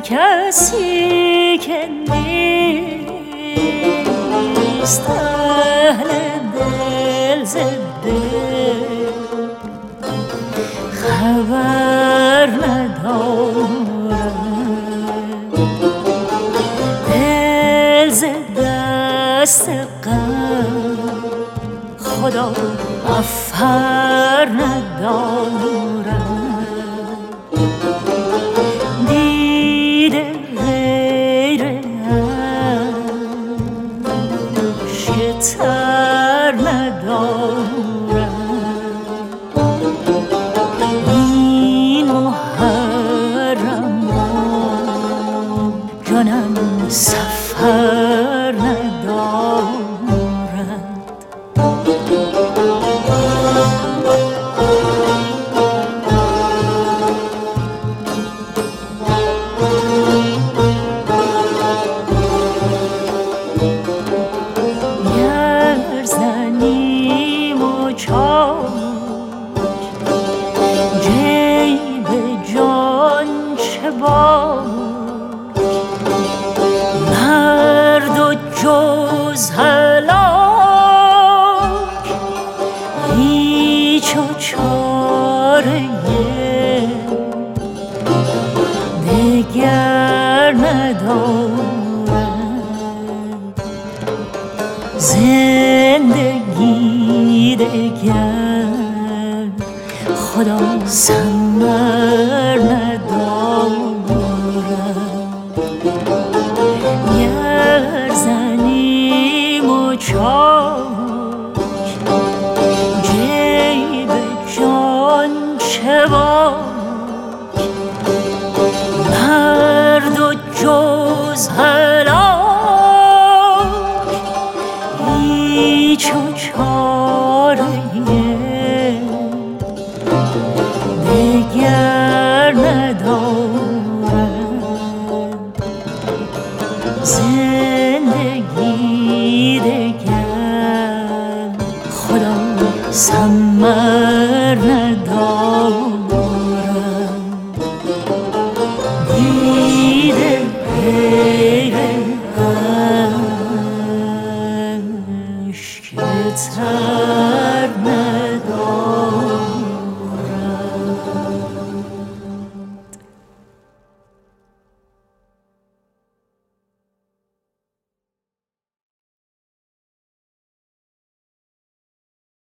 کسی که نیست اهل دل زده خبر ندارد دل ز دست غم خدا مفر ندارد دیده غیر اشک‌تر ندارد این محرم جانم سفر ندارد مرد و جز هلاک هیچ و چاره دگر ندارد زندگی دگر خدا ثمر ندارد گر زنیم و چاک جیب جان چه باک مرد و جز هلاک هیچ و چاره دگر ندارد زندگی دگر خدا ثمر ندارد